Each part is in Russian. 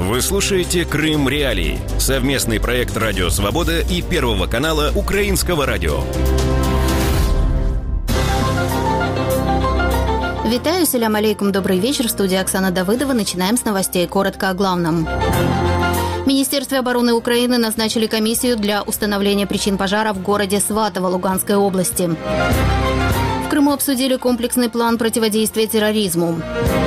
Вы слушаете «Крым Реалии» – совместный проект «Радио Свобода» и Первого канала Украинского радио. Витаю, салям алейкум, добрый вечер. В студии Оксана Давыдова. Начинаем с новостей. Коротко о главном. В Министерстве обороны Украины назначили комиссию для установления причин пожара в городе Сватово Луганской области. В Крыму обсудили комплексный план противодействия терроризму.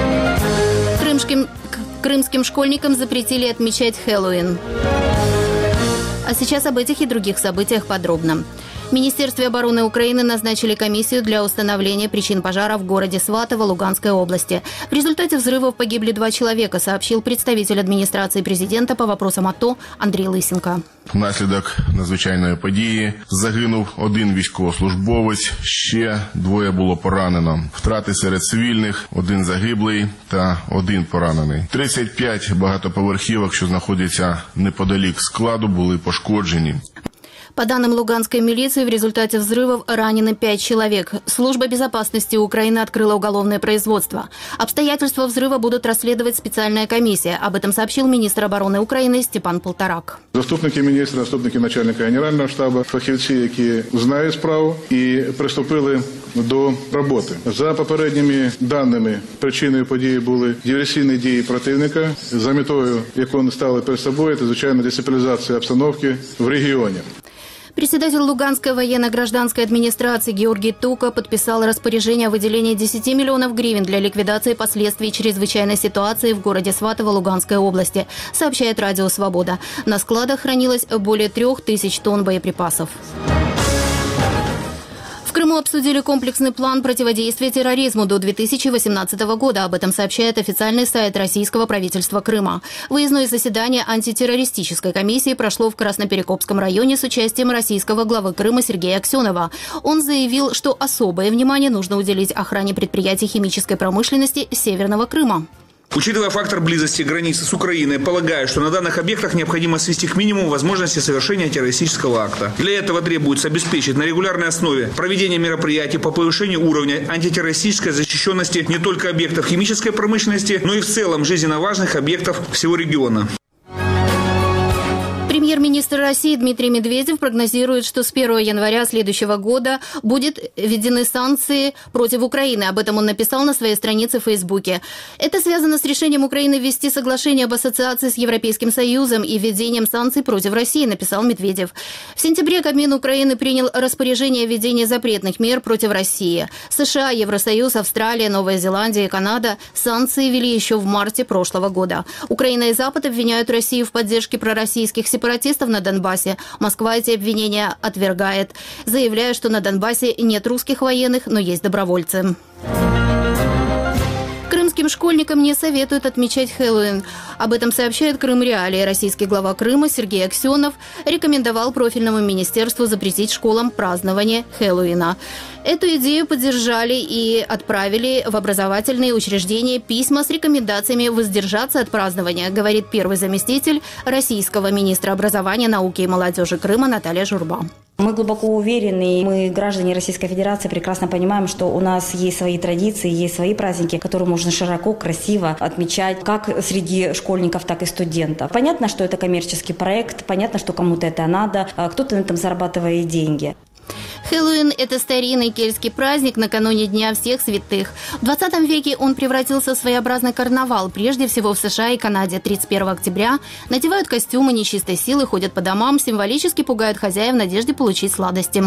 Крымским школьникам запретили отмечать Хэллоуин. А сейчас об этих и других событиях подробно. В Министерстве обороны Украины назначили комиссию для установления причин пожара в городе Сватово Луганской области. В результате взрывов погибли 2 человека, сообщил представитель адміністрації президента по вопросам АТО Андрій Лисенко. Внаслідок надзвичайної події загинув 1 військовослужбовець, ще 2 було поранено. Втрати серед цивільних, 1 загиблий та 1 поранений. 35 багатоповерхівок, що знаходяться неподалік складу, були пошкоджені. По данным луганской милиции, в результате взрывов ранены 5 человек. Служба безопасности Украины открыла уголовное производство. Обстоятельства взрыва будут расследовать специальная комиссия. Об этом сообщил министр обороны України Степан Полторак. Заступники міністра, заступники начальника Генерального штабу, фахівці, які знають справу і приступили до роботи. За попередніми даними, причиною події були диверсійні дії противника, за метою, яку вони ставили перед собою, це, звичайно, дестабілізація обстановки в регіоні. Председатель Луганской военно-гражданской администрации Георгий Тука подписал распоряжение о выделении 10 миллионов гривен для ликвидации последствий чрезвычайной ситуации в городе Сватово Луганской области, сообщает Радио Свобода. На складах хранилось более 3000 тонн боеприпасов. В Крыму обсудили комплексный план противодействия терроризму до 2018 года. Об этом сообщает официальный сайт российского правительства Крыма. Выездное заседание антитеррористической комиссии прошло в Красноперекопском районе с участием российского главы Крыма Сергея Аксенова. Он заявил, что особое внимание нужно уделить охране предприятий химической промышленности Северного Крыма. Учитывая фактор близости границы с Украиной, полагаю, что на данных объектах необходимо свести к минимуму возможности совершения террористического акта. Для этого требуется обеспечить на регулярной основе проведение мероприятий по повышению уровня антитеррористической защищенности не только объектов химической промышленности, но и в целом жизненно важных объектов всего региона. Премьер-министр России Дмитрий Медведев прогнозирует, что с 1 января следующего года будут введены санкции против Украины. Об этом он написал на своей странице в Фейсбуке. Это связано с решением Украины ввести соглашение об ассоциации с Европейским Союзом и введением санкций против России, написал Медведев. В сентябре Кабмин Украины принял распоряжение о введении запретных мер против России. США, Евросоюз, Австралия, Новая Зеландия и Канада санкции ввели еще в марте прошлого года. Украина и Запад обвиняют Россию в поддержке пророссийских сепаратистов на Донбассе. Москва эти обвинения отвергает, заявляя, что на Донбассе нет русских военных, но есть добровольцы. Крымским школьникам не советуют отмечать Хэллоуин. Об этом сообщает Крым Реалии. Российский глава Крыма Сергей Аксенов рекомендовал профильному министерству запретить школам празднование Хэллоуина. Эту идею поддержали и отправили в образовательные учреждения письма с рекомендациями воздержаться от празднования, говорит первый заместитель российского министра образования, науки и молодежи Крыма Наталья Журба. Мы глубоко уверены, мы, граждане Российской Федерации, прекрасно понимаем, что у нас есть свои традиции, есть свои праздники, которые можно широко, красиво отмечать как среди школьников, так и студентов. Понятно, что это коммерческий проект, понятно, что кому-то это надо, кто-то на этом зарабатывает деньги. Хэллоуин – это старинный кельтский праздник накануне Дня всех святых. В 20 веке он превратился в своеобразный карнавал. Прежде всего в США и Канаде 31 октября надевают костюмы нечистой силы, ходят по домам, символически пугают хозяев в надежде получить сладости.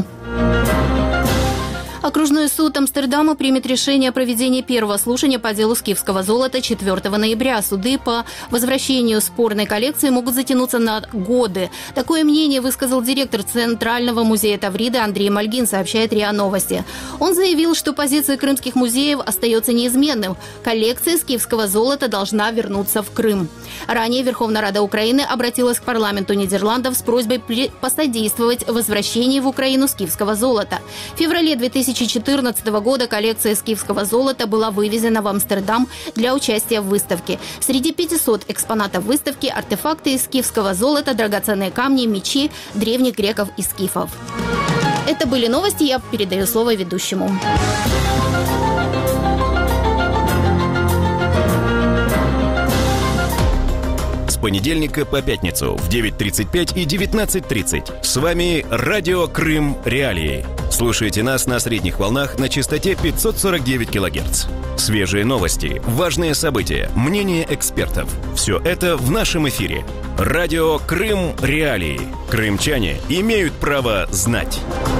Окружной суд Амстердама примет решение о проведении первого слушания по делу скифского золота 4 ноября. Суды по возвращению спорной коллекции могут затянуться на годы. Такое мнение высказал директор Центрального музея Тавриды Андрей Мальгин, сообщает РИА Новости. Он заявил, что позиция крымских музеев остается неизменным. Коллекция скифского золота должна вернуться в Крым. Ранее Верховная Рада Украины обратилась к парламенту Нидерландов с просьбой посодействовать возвращению в Украину скифского золота. В феврале 2014 года коллекция скифского золота была вывезена в Амстердам для участия в выставке. Среди 500 экспонатов выставки – артефакты из скифского золота, драгоценные камни, мечи древних греков и скифов. Это были новости, я передаю слово ведущему. понедельника по пятницу в 9:35 и 19:30. С вами Радио Крым Реалии. Слушайте нас на средних волнах на частоте 549 кГц. Свежие новости, важные события, мнения экспертов. Все это в нашем эфире. Радио Крым Реалии. Крымчане имеют право знать.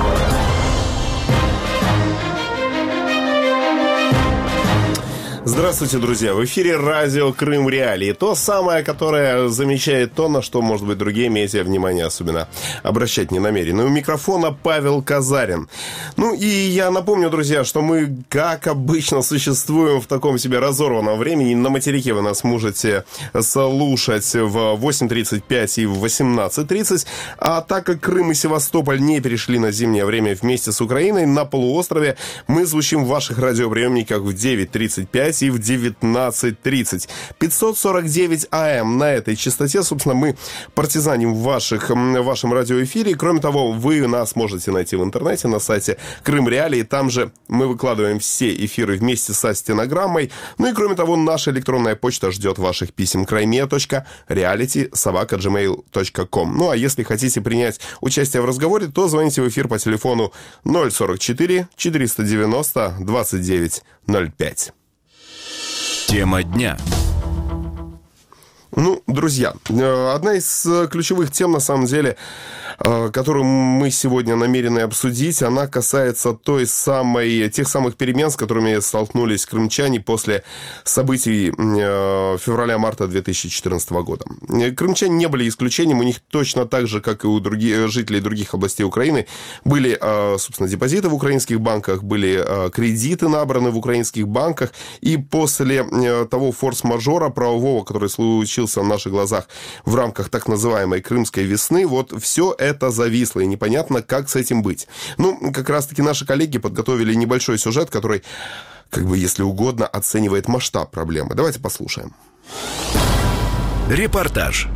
Здравствуйте, друзья! В эфире радио Крым Реалии. То самое, которое замечает то, на что, может быть, другие медиа внимание особенно обращать не намерены. У микрофона Павел Казарин. Ну и я напомню, друзья, что мы, как обычно, существуем в таком себе разорванном времени. На материке вы нас можете слушать в 8:35 и в 18:30. А так как Крым и Севастополь не перешли на зимнее время вместе с Украиной, на полуострове мы звучим в ваших радиоприемниках в 9:35 и в 19:30. 549 АМ на этой частоте. Собственно, мы партизаним в вашем радиоэфире. Кроме того, вы нас можете найти в интернете на сайте Крым Реалии. Там же мы выкладываем все эфиры вместе со стенограммой. Ну и кроме того, наша электронная почта ждет ваших писем. krime.reality@gmail.com. Ну а если хотите принять участие в разговоре, то звоните в эфир по телефону 044 490 29 05. Тема дня. Ну, друзья, одна из ключевых тем, на самом деле, которую мы сегодня намерены обсудить, она касается тех самых перемен, с которыми столкнулись крымчане после событий февраля-марта 2014 года. Крымчане не были исключением, у них точно так же, как и у жителей других областей Украины, были, собственно, депозиты в украинских банках, были кредиты набраны в украинских банках, и после того форс-мажора правового, который случился в наших глазах в рамках так называемой крымской весны, вот все это зависло, и непонятно, как с этим быть. Ну, как раз-таки наши коллеги подготовили небольшой сюжет, который, если угодно, оценивает масштаб проблемы. Давайте послушаем. Репортаж.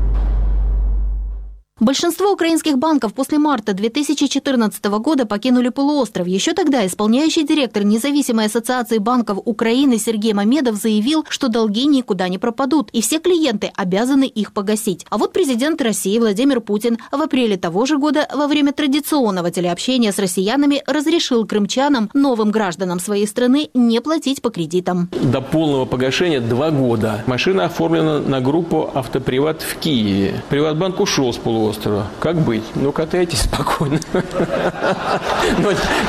Большинство украинских банков после марта 2014 года покинули полуостров. Еще тогда исполняющий директор Независимой ассоциации банков Украины Сергей Мамедов заявил, что долги никуда не пропадут, и все клиенты обязаны их погасить. А вот президент России Владимир Путин в апреле того же года во время традиционного телеобщения с россиянами разрешил крымчанам, новым гражданам своей страны, не платить по кредитам. До полного погашения 2 года. Машина оформлена на группу «Автоприват» в Киеве. Приватбанк ушел с полуострова. Как быть? Ну, катайтесь спокойно. Но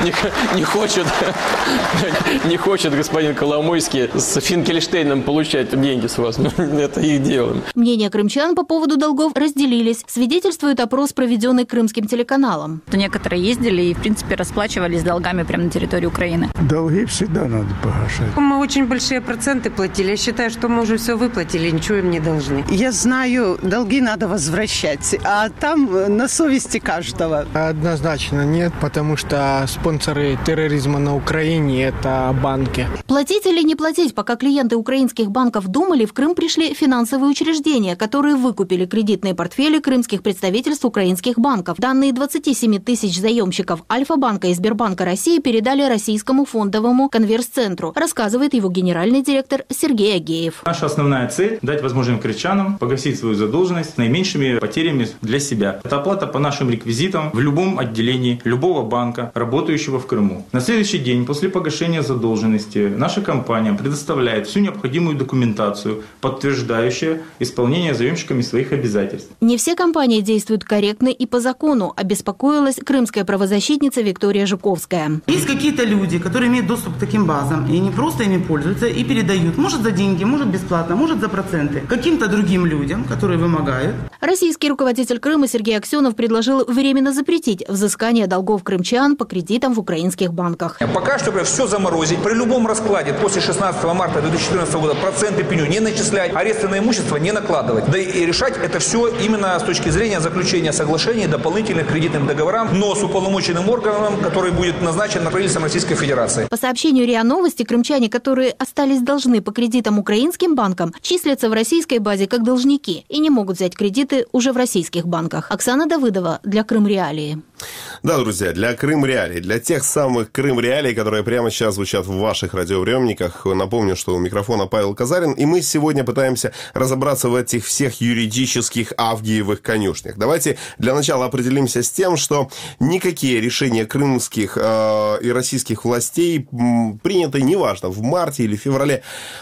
не хочет господин Коломойский с Финкельштейном получать деньги с вас. Это их дело. Мнения крымчан по поводу долгов разделились. Свидетельствует опрос, проведенный крымским телеканалом. Некоторые ездили и, в принципе, расплачивались долгами прямо на территории Украины. Долги всегда надо погашать. Мы очень большие проценты платили. Я считаю, что мы уже все выплатили, ничего им не должны. Я знаю, долги надо возвращать, а там на совести каждого. Однозначно нет, потому что спонсоры терроризма на Украине – это банки. Платить или не платить, пока клиенты украинских банков думали, в Крым пришли финансовые учреждения, которые выкупили кредитные портфели крымских представительств украинских банков. Данные 27 тысяч заемщиков Альфа-банка и Сбербанка России передали Российскому фондовому конверс-центру, рассказывает его генеральный директор Сергей Агеев. Наша основная цель – дать возможность крымчанам погасить свою задолженность с наименьшими потерями для себя. Это оплата по нашим реквизитам в любом отделении любого банка, работающего в Крыму. На следующий день после погашения задолженности наша компания предоставляет всю необходимую документацию, подтверждающую исполнение заемщиками своих обязательств. Не все компании действуют корректно и по закону, обеспокоилась крымская правозащитница Виктория Жуковская. Есть какие-то люди, которые имеют доступ к таким базам, и они просто ими пользуются и передают, может за деньги, может бесплатно, может за проценты, каким-то другим людям, которые вымогают. Российский руководитель Крыма Сергей Аксенов предложил временно запретить взыскание долгов крымчан по кредитам в украинских банках. Пока что все заморозить. При любом раскладе после 16 марта 2014 года проценты пеню не начислять, аресты на имущество не накладывать. Да и решать это все именно с точки зрения заключения соглашений, дополнительных кредитных договоров, но с уполномоченным органом, который будет назначен правительством Российской Федерации. По сообщению РИА Новости, крымчане, которые остались должны по кредитам украинским банкам, числятся в российской базе как должники и не могут взять кредиты уже в российских банках. банках. Оксана Давыдова для Крым-Реалии. Да, друзья, для Крым-Реалий, для тех самых Крым-Реалий, которые прямо сейчас звучат в ваших радиоприемниках. Напомню, что у микрофона Павел Казарин, и мы сегодня пытаемся разобраться в этих всех юридических авгиевых конюшнях. Давайте для начала определимся с тем, что никакие решения крымских и российских властей, принятые, неважно, в марте или феврале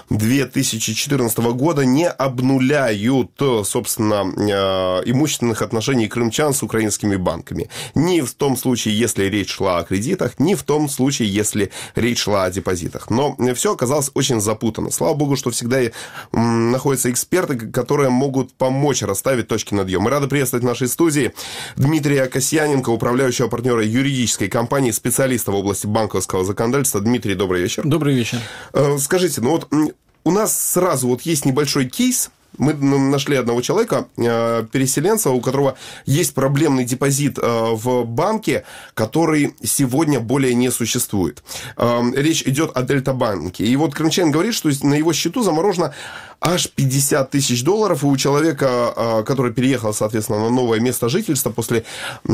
2014 года, не обнуляют, собственно, имущественных отношений крымчан с украинскими банками. Ни в том случае, если речь шла о кредитах, ни в том случае, если речь шла о депозитах. Но все оказалось очень запутанно. Слава богу, что всегда находятся эксперты, которые могут помочь расставить точки над «ё». Мы рады приветствовать в нашей студии Дмитрия Касьяненко, управляющего партнера юридической компании, специалиста в области банковского законодательства. Дмитрий, добрый вечер. Добрый вечер. Скажите, ну вот у нас сразу вот есть небольшой кейс. Мы нашли одного человека, переселенца, у которого есть проблемный депозит в банке, который сегодня более не существует. Речь идет о Дельта-банке. И вот крымчанин говорит, что на его счету заморожено аж $50 тысяч, и у человека, который переехал, соответственно, на новое место жительства после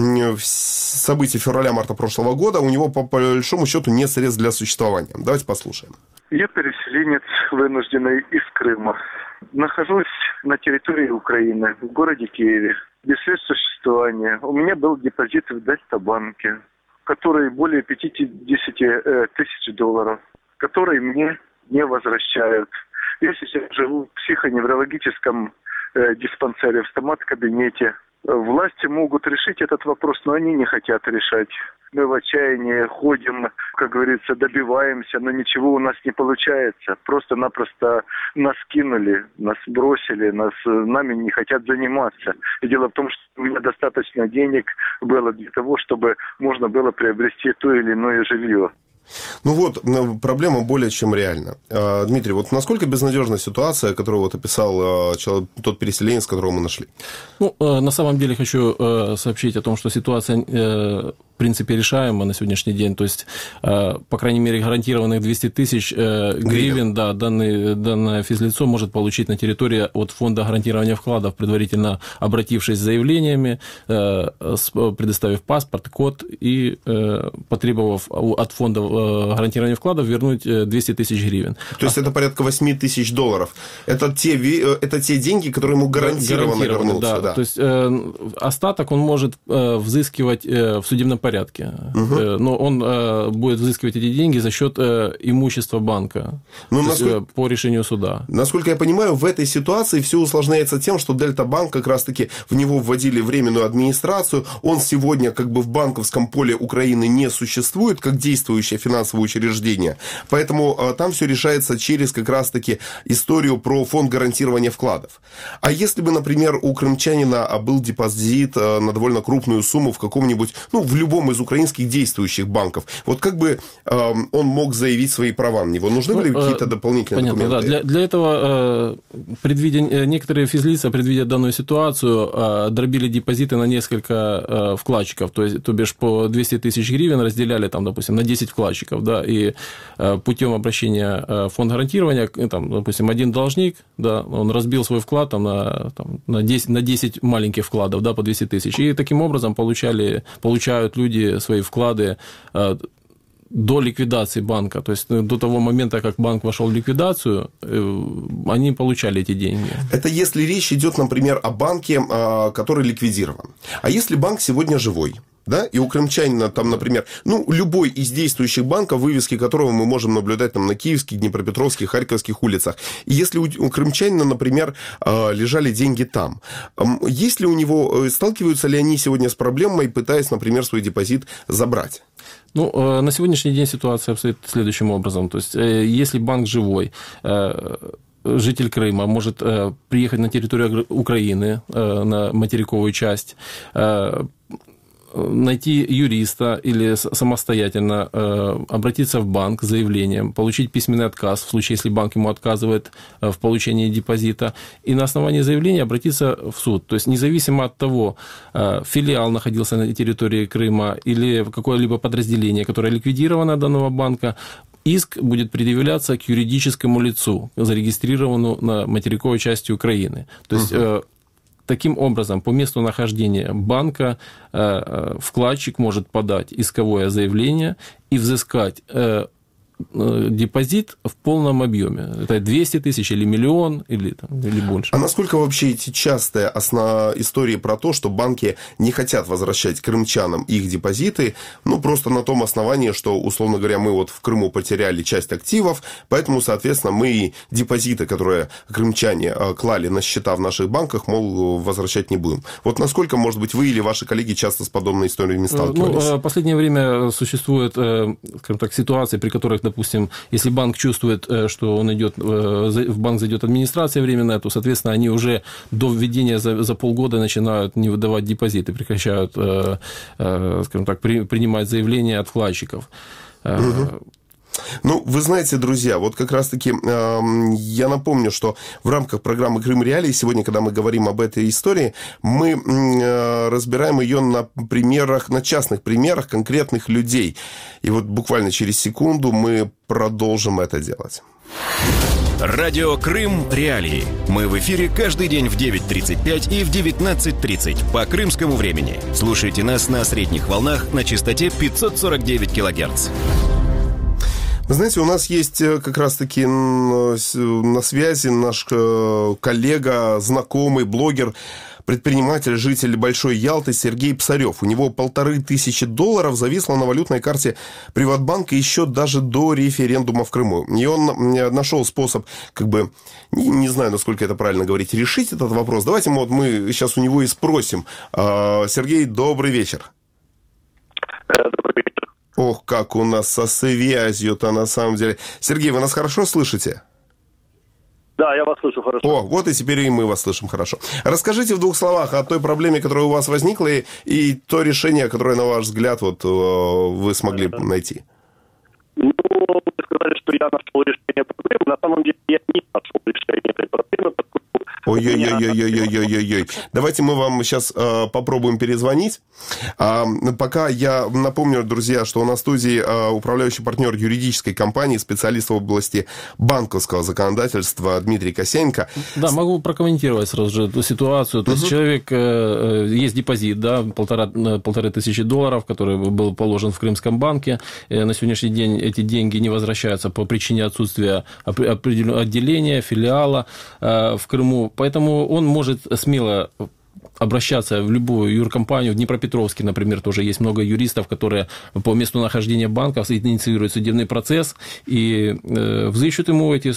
событий февраля-марта прошлого года, у него, по большому счету, нет средств для существования. Давайте послушаем. Я переселенец, вынужденный из Крыма. Нахожусь на территории Украины, в городе Киеве, без средств существования. У меня был депозит в Дельта-банке, который более $50 тысяч, который мне не возвращают. Я сейчас живу в психоневрологическом диспансере, в стомат-кабинете. Власти могут решить этот вопрос, но они не хотят решать. Мы в отчаянии ходим, как говорится, добиваемся, но ничего у нас не получается. Просто-напросто нас кинули, нас бросили, нами не хотят заниматься. И дело в том, что у меня достаточно денег было для того, чтобы можно было приобрести то или иное жилье. Ну вот, проблема более чем реальна. Дмитрий, вот насколько безнадежна ситуация, которую вот описал тот переселенец, которого мы нашли? Ну, на самом деле хочу сообщить о том, что ситуация в принципе решаема на сегодняшний день. То есть, по крайней мере, гарантированных 200 тысяч гривен, да, данное физлицо может получить на территории от фонда гарантирования вкладов, предварительно обратившись с заявлениями, предоставив паспорт, код и потребовав от фонда гарантирования вкладов вернуть 200 тысяч гривен. То есть, это порядка $8 тысяч. Это те деньги, которые ему гарантированно вернутся. Да. То есть, остаток он может взыскивать в судебном порядке. Но он будет взыскивать эти деньги за счет имущества банка, по решению суда. Насколько я понимаю, в этой ситуации все усложняется тем, что Дельта-банк как раз-таки в него вводили временную администрацию. Он сегодня как бы в банковском поле Украины не существует, как действующее финансовое учреждение. Поэтому там все решается через как раз-таки историю про фонд гарантирования вкладов. А если бы, например, у крымчанина был депозит на довольно крупную сумму в каком-нибудь, в любом из украинских действующих банков, вот как бы он мог заявить свои права на него? Нужны были какие-то дополнительные документы? Да. Для этого некоторые физлица, предвидя данную ситуацию, дробили депозиты на несколько вкладчиков, то бишь по 200 тысяч гривен разделяли, там, допустим, на 10 вкладчиков, да, и путем обращения в фонд гарантирования, там, допустим, один должник, да, он разбил свой вклад там, на 10 маленьких вкладов, да, по 200 тысяч, и таким образом получают люди свои вклады до ликвидации банка, то есть до того момента, как банк вошел в ликвидацию, они получали эти деньги. Это если речь идет, например, о банке, который ликвидирован. А если банк сегодня живой? Да, и у крымчанина там, например, любой из действующих банков, вывески которого мы можем наблюдать там на киевских, днепропетровских, харьковских улицах. И если у крымчанина, например, лежали деньги там, есть ли у него, сталкиваются ли они сегодня с проблемой, пытаясь, например, свой депозит забрать? На сегодняшний день ситуация обстоит следующим образом. То есть, если банк живой, житель Крыма может приехать на территорию Украины, на материковую часть, найти юриста или самостоятельно обратиться в банк с заявлением, получить письменный отказ в случае, если банк ему отказывает в получении депозита, и на основании заявления обратиться в суд. То есть, независимо от того, филиал находился на территории Крыма или какое-либо подразделение, которое ликвидировано данного банка, иск будет предъявляться к юридическому лицу, зарегистрированному на материковой части Украины. То есть, таким образом, по месту нахождения банка вкладчик может подать исковое заявление и взыскать депозит в полном объеме. Это 200 тысяч или миллион, или больше. А насколько вообще эти частые истории про то, что банки не хотят возвращать крымчанам их депозиты, ну, просто на том основании, что, условно говоря, мы вот в Крыму потеряли часть активов, поэтому, соответственно, мы и депозиты, которые крымчане клали на счета в наших банках, мол, возвращать не будем. Вот насколько, может быть, вы или ваши коллеги часто с подобной историей сталкивались? Ну, в последнее время существуют, скажем так, ситуации, при которых, допустим, если банк чувствует, что он идет, в банк зайдет администрация временная, то, соответственно, они уже до введения за полгода начинают не выдавать депозиты, прекращают, скажем так, принимать заявления от вкладчиков. Ну, вы знаете, друзья, вот как раз-таки я напомню, что в рамках программы «Крым Реалии» сегодня, когда мы говорим об этой истории, мы разбираем ее на примерах, на частных примерах конкретных людей. И вот буквально через секунду мы продолжим это делать. Радио «Крым Реалии». Мы в эфире каждый день в 9:35 и в 19:30 по крымскому времени. Слушайте нас на средних волнах на частоте 549 килогерц. Вы знаете, у нас есть как раз-таки на связи наш коллега, знакомый, блогер, предприниматель, житель Большой Ялты Сергей Псарев. У него $1500 зависло на валютной карте Приватбанка еще даже до референдума в Крыму. И он нашел способ, как бы, не знаю, насколько это правильно говорить, решить этот вопрос. Давайте мы сейчас у него и спросим. Сергей, добрый вечер. Добрый вечер. Ох, как у нас со связью-то на самом деле. Сергей, вы нас хорошо слышите? Да, я вас слышу хорошо. О, вот и теперь и мы вас слышим хорошо. Расскажите в 2 словах о той проблеме, которая у вас возникла, и то решение, которое, на ваш взгляд, вот, вы смогли найти. Ну, вы сказали, что я нашел решение проблемы. На самом деле, я не нашел решение этой проблемы. Ой-ой-ой-ой-ой-ой-ой-ой. Давайте мы вам сейчас попробуем перезвонить. Пока я напомню, друзья, что у нас в студии управляющий партнер юридической компании, специалист в области банковского законодательства Дмитрий Косенко. Да, могу прокомментировать сразу же эту ситуацию. То есть человек, есть депозит, да, $1500, который был положен в Крымском банке. На сегодняшний день эти деньги не возвращаются по причине отсутствия определенного отделения, филиала в Крыму. Поэтому он может смело обращаться в любую юркомпанию. В Днепропетровске, например, тоже есть много юристов, которые по месту нахождения банков инициируют судебный процесс и взыщут ему эти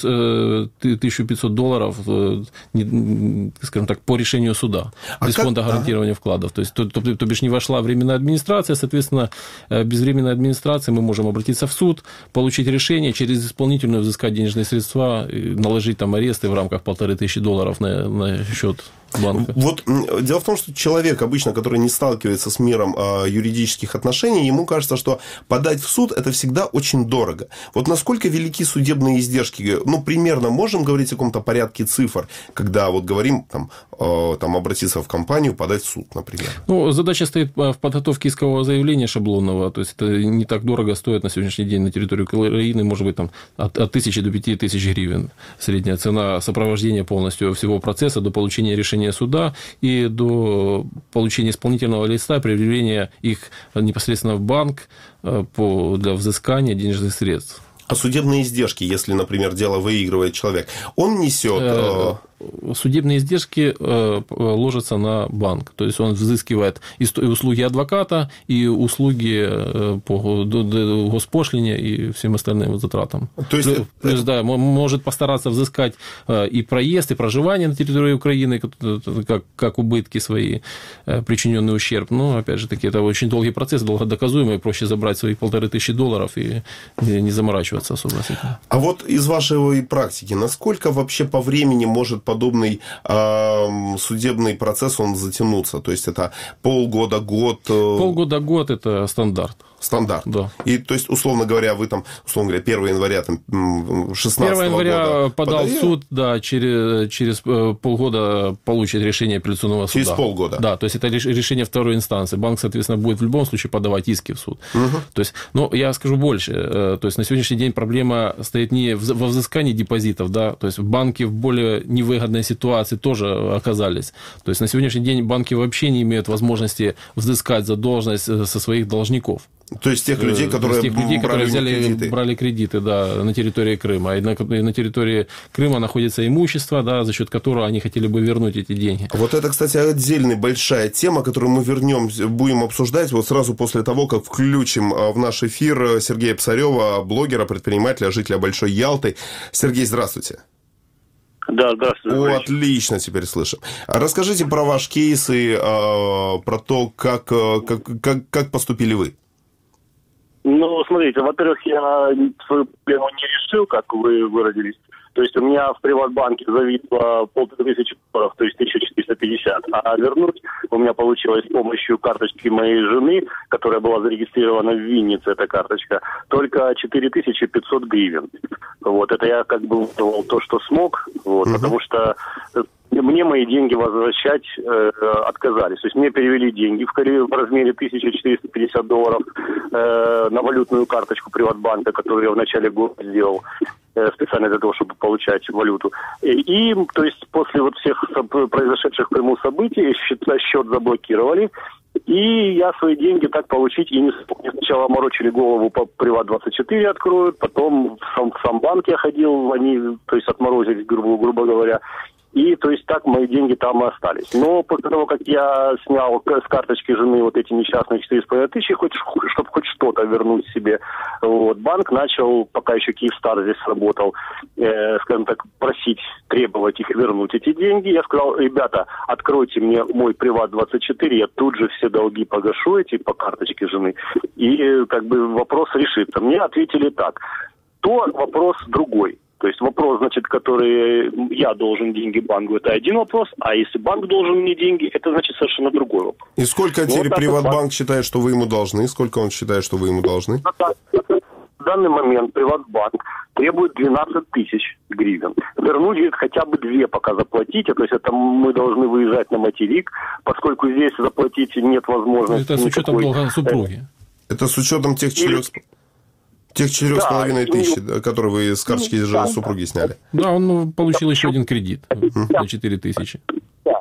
$1500, скажем так, по решению суда, без фонда гарантирования вкладов. То есть, то бишь, не вошла временная администрация, соответственно, без временной администрации мы можем обратиться в суд, получить решение, через исполнительную взыскать денежные средства, наложить там аресты в рамках $1500 на счет банка. Вот дело в том, что человек обычно, который не сталкивается с миром юридических отношений, ему кажется, что подать в суд – это всегда очень дорого. Вот насколько велики судебные издержки? Ну, примерно можем говорить о каком-то порядке цифр, когда вот говорим, там обратиться в компанию, подать в суд, например? Ну, задача стоит в подготовке искового заявления шаблонного, то есть это не так дорого стоит на сегодняшний день на территории Украины, может быть, там от 1000 до 5000 гривен средняя цена сопровождения полностью всего процесса до получения решения суда и до получения исполнительного листа, привлечения их непосредственно в банк для взыскания денежных средств. А судебные издержки, если, например, дело выигрывает человек, он несет... Судебные издержки ложатся на банк. То есть он взыскивает и услуги адвоката, и услуги по госпошлине и всем остальным затратам. То есть... Плюс, да, может постараться взыскать и проезд, и проживание на территории Украины, как убытки свои, причиненный ущерб. Но, опять же таки, это очень долгий процесс, долгодоказуемый, проще забрать свои $1500 и не заморачиваться особо с этим. А вот из вашей практики, насколько вообще по времени может подобный судебный процесс он затянуться? То есть это полгода, год? Полгода, год – это стандарт. Стандарт. Да. И, то есть, условно говоря, вы там, 1 января 16 1 января года подал в суд, да, через полгода получит решение апелляционного суда. Через полгода. Да, то есть, это решение второй инстанции. Банк, соответственно, будет в любом случае подавать иски в суд. То есть, я скажу больше. То есть, на сегодняшний день проблема стоит не во взыскании депозитов, да, то есть, банки в более невыгодной ситуации тоже оказались. То есть, на сегодняшний день банки вообще не имеют возможности взыскать задолженность со своих должников. То есть тех людей, которые брали кредиты, да, на территории Крыма. И на территории Крыма находится имущество, да, за счет которого они хотели бы вернуть эти деньги. Вот это, кстати, отдельная большая тема, которую мы будем обсуждать вот сразу после того, как включим в наш эфир Сергея Псарева, блогера, предпринимателя, жителя Большой Ялты. Сергей, здравствуйте. Да, здравствуйте. Отлично, теперь слышим. Расскажите про ваш кейс и про то, как поступили вы. Ну, смотрите, во-первых, я свою проблему не решил, как вы выразились. То есть у меня в Приватбанке зависло $1500, то есть 1450. А вернуть у меня получилось с помощью карточки моей жены, которая была зарегистрирована в Виннице, эта карточка, только 4500 гривен. Вот, это я как бы выдавал то, что смог, вот, потому что мне мои деньги возвращать отказались. То есть мне перевели деньги в размере $1450 на валютную карточку Приватбанка, которую я в начале года сделал специально для того, чтобы получать валюту. И то есть после вот всех произошедших в Крыму событий счет заблокировали. И я свои деньги так получить и не смог. Мне сначала морочили голову, по Приват24 откроют, потом в сам банк я ходил, они, то есть, отморозились, грубо говоря. И, то есть, так мои деньги там и остались. Но после того, как я снял с карточки жены вот эти несчастные 4500, чтобы хоть что-то вернуть себе, вот, банк начал, пока еще Киевстар здесь работал, скажем так, просить, требовать их вернуть эти деньги. Я сказал: ребята, откройте мне мой Приват24, я тут же все долги погашу эти по карточке жены, и как бы вопрос решится. Мне ответили так: то вопрос другой. То есть вопрос, значит, который я должен деньги банку, это один вопрос, а если банк должен мне деньги, это значит совершенно другой вопрос. И сколько теперь Приватбанк считает, что вы ему должны? Сколько он считает, что вы ему должны? В данный момент Приватбанк требует 12 тысяч гривен. Вернуть их хотя бы 2 пока заплатите, то есть это мы должны выезжать на материк, поскольку здесь заплатить нет возможности. Это с учетом долга супруги. Это с учетом тех 4,5 тысяч, которые вы с карточки супруги сняли. Да, он получил еще один кредит на 4 тысячи. Да,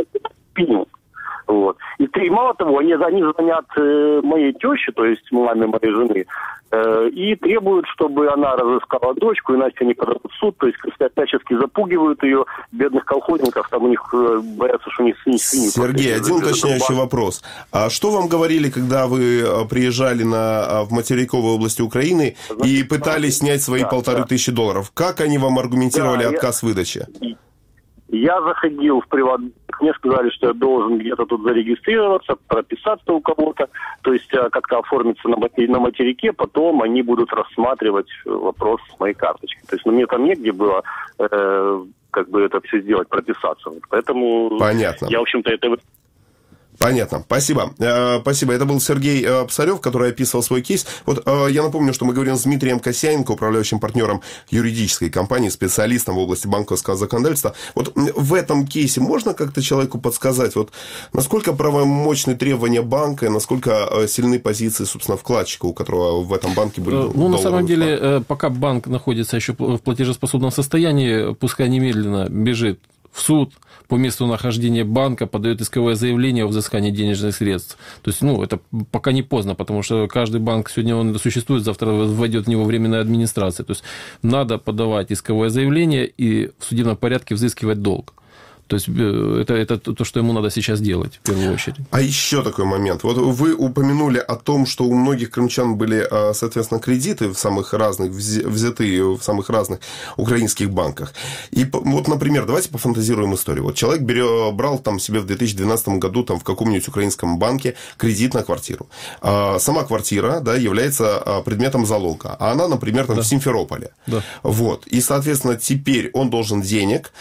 вот. И мало того, они звонят моей теще, то есть маме моей жены, и требуют, чтобы она разыскала дочку, иначе они подадут в суд, то есть всячески запугивают ее, бедных колхозников, там у них боятся, что у них свиньи. Сергей, один уточняющий вопрос. А что вам говорили, когда вы приезжали в материковой области Украины и пытались снять свои $1500? Как они вам аргументировали отказ выдачи? Я заходил в Приватбанк, мне сказали, что я должен где-то тут зарегистрироваться, прописаться у кого-то, то есть как-то оформиться на материке, потом они будут рассматривать вопрос с моей карточкой. То есть мне там негде было как бы это все сделать, прописаться. Поэтому понятно. Я, в общем-то, это... Понятно. Спасибо. Спасибо. Это был Сергей Псарев, который описывал свой кейс. Вот я напомню, что мы говорим с Дмитрием Косяненко, управляющим партнером юридической компании, специалистом в области банковского законодательства. Вот в этом кейсе можно как-то человеку подсказать, вот насколько правомочны требования банка, насколько сильны позиции, собственно, вкладчика, у которого в этом банке были доллары? Ну, на самом деле, пока банк находится еще в платежеспособном состоянии, пускай немедленно бежит в суд, по месту нахождения банка подает исковое заявление о взыскании денежных средств. То есть, это пока не поздно, потому что каждый банк сегодня он существует, завтра войдет в него временная администрация. То есть, надо подавать исковое заявление и в судебном порядке взыскивать долг. То есть, это то, что ему надо сейчас делать, в первую очередь. А еще такой момент. Вот вы упомянули о том, что у многих крымчан были, соответственно, кредиты в самых разных, взятые в самых разных украинских банках. И вот, например, давайте пофантазируем историю. Вот человек брал там себе в 2012 году там, в каком-нибудь украинском банке кредит на квартиру. Сама квартира, да, является предметом залога. А она, например, там, в Симферополе. Да. Вот. И, соответственно, теперь он должен денег.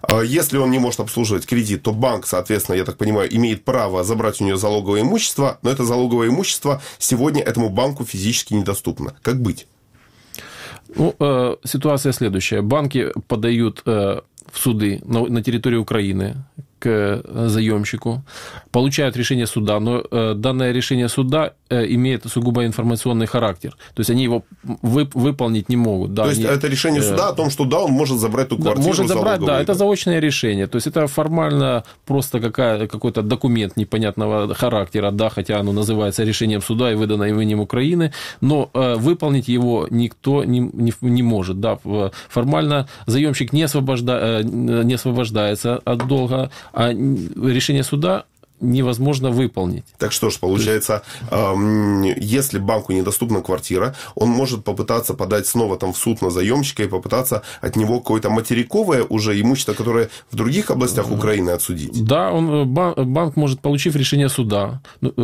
Если он не может обслуживать кредит, то банк, соответственно, я так понимаю, имеет право забрать у него залоговое имущество, но это залоговое имущество сегодня этому банку физически недоступно. Как быть? Ну, ситуация следующая. Банки подают в суды на территории Украины к заемщику, получают решение суда, но данное решение суда имеет сугубо информационный характер. То есть они его выполнить не могут. Да, то есть это решение суда о том, что да, он может забрать ту квартиру. Может забрать, да, это заочное решение. То есть это формально просто какой-то документ непонятного характера, да, хотя оно называется решением суда и выдано именем Украины, но выполнить его никто не может. Да. Формально заемщик не освобождается от долга, а решение суда невозможно выполнить. Так что ж, получается, если банку недоступна квартира, он может попытаться подать снова там в суд на заемщика и попытаться от него какое-то материковое уже имущество, которое в других областях Украины отсудить. Да, банк может, получив решение суда,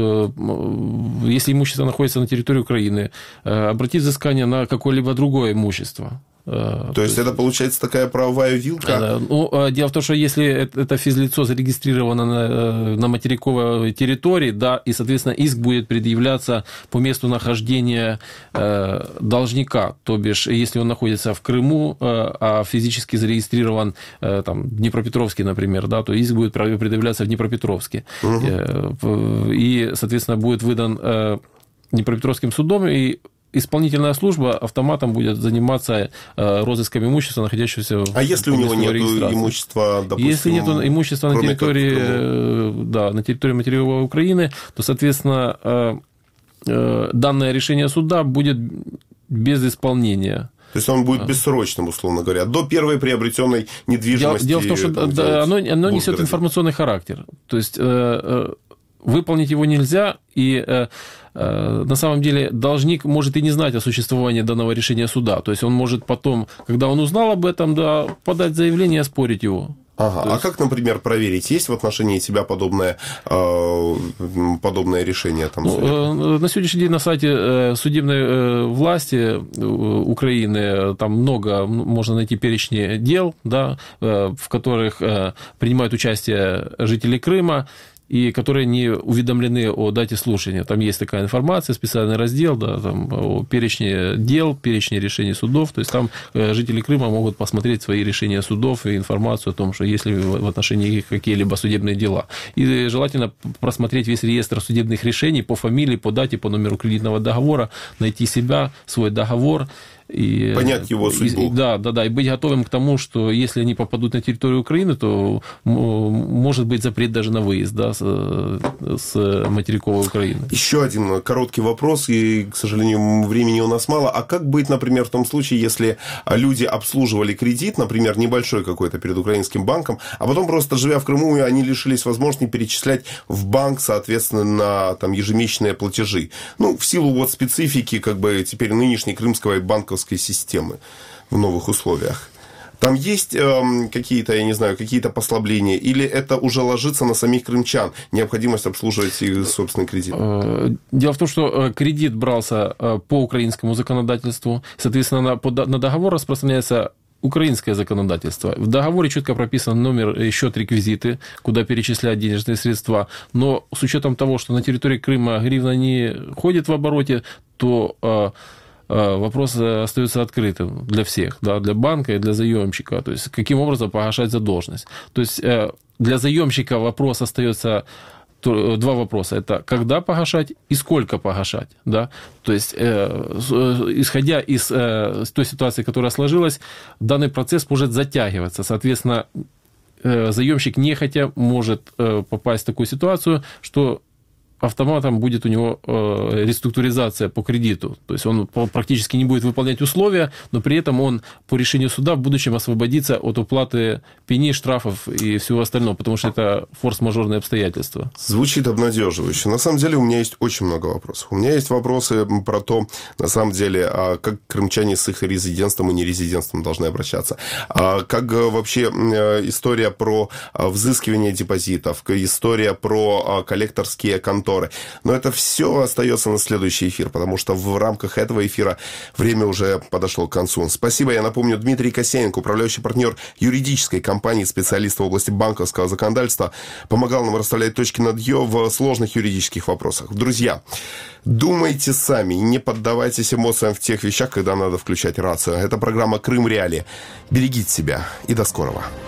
если имущество находится на территории Украины, обратить взыскание на какое-либо другое имущество. То есть это получается такая правовая вилка? Ну, дело в том, что если это физлицо зарегистрировано на материковой территории, да, и, соответственно, иск будет предъявляться по месту нахождения должника, то бишь, если он находится в Крыму, а физически зарегистрирован там, Днепропетровске, например, да, то иск будет предъявляться в Днепропетровске. Угу. И, соответственно, будет выдан Днепропетровским судом, и исполнительная служба автоматом будет заниматься розыском имущества, находящегося в... А если у него нет имущества, допустим... Если нет имущества на территории материковой Украины, то, соответственно, данное решение суда будет без исполнения. То есть он будет бессрочным, условно говоря, до первой приобретенной недвижимости. Дело в том, что оно несет информационный характер. То есть выполнить его нельзя, и на самом деле должник может и не знать о существовании данного решения суда. То есть он может потом, когда он узнал об этом, да, подать заявление и оспорить его. Ага. А как, например, проверить, есть в отношении тебя подобное решение? Там, на сегодняшний день на сайте судебной власти Украины там много, можно найти перечни дел, да, в которых принимают участие жители Крыма, и которые не уведомлены о дате слушания. Там есть такая информация, специальный раздел, да, там, о перечне дел, перечне решений судов. То есть там жители Крыма могут посмотреть свои решения судов и информацию о том, что есть ли в отношении их какие-либо судебные дела. И желательно просмотреть весь реестр судебных решений по фамилии, по дате, по номеру кредитного договора, найти себя, свой договор. И, понять его судьбу. Да, и быть готовым к тому, что если они попадут на территорию Украины, то может быть запрет даже на выезд, да, с материковой Украины. Еще один короткий вопрос, и, к сожалению, времени у нас мало. А как быть, например, в том случае, если люди обслуживали кредит, например, небольшой какой-то перед украинским банком, а потом просто, живя в Крыму, они лишились возможности перечислять в банк, соответственно, на там, ежемесячные платежи? Ну, в силу вот специфики, как бы, теперь нынешней крымской банковской системы в новых условиях. Там есть какие-то, я не знаю, какие-то послабления, или это уже ложится на самих крымчан, необходимость обслуживать их собственный кредит? Дело в том, что кредит брался по украинскому законодательству, соответственно, на договор распространяется украинское законодательство. В договоре четко прописан номер, счет, реквизиты, куда перечислять денежные средства, но с учетом того, что на территории Крыма гривна не ходит в обороте, то вопрос остается открытым для всех, да, для банка и для заемщика. То есть, каким образом погашать задолженность. То есть, для заемщика вопрос остается... Два вопроса. Это когда погашать и сколько погашать. Да? То есть, исходя из той ситуации, которая сложилась, данный процесс может затягиваться. Соответственно, заемщик нехотя может попасть в такую ситуацию, что автоматом будет у него реструктуризация по кредиту. То есть он практически не будет выполнять условия, но при этом он по решению суда в будущем освободится от уплаты пени, штрафов и всего остального, потому что это форс-мажорные обстоятельства. Звучит обнадеживающе. На самом деле у меня есть очень много вопросов. У меня есть вопросы про то, на самом деле, как крымчане с их резидентством и нерезидентством должны обращаться. Как вообще история про взыскивание депозитов, история про коллекторские конторы, конторы. Но это все остается на следующий эфир, потому что в рамках этого эфира время уже подошло к концу. Спасибо. Я напомню, Дмитрий Косенко, управляющий партнер юридической компании, специалист в области банковского законодательства, помогал нам расставлять точки над «ё» в сложных юридических вопросах. Друзья, думайте сами, не поддавайтесь эмоциям в тех вещах, когда надо включать рацию. Это программа «Крым Реалии». Берегите себя и до скорого.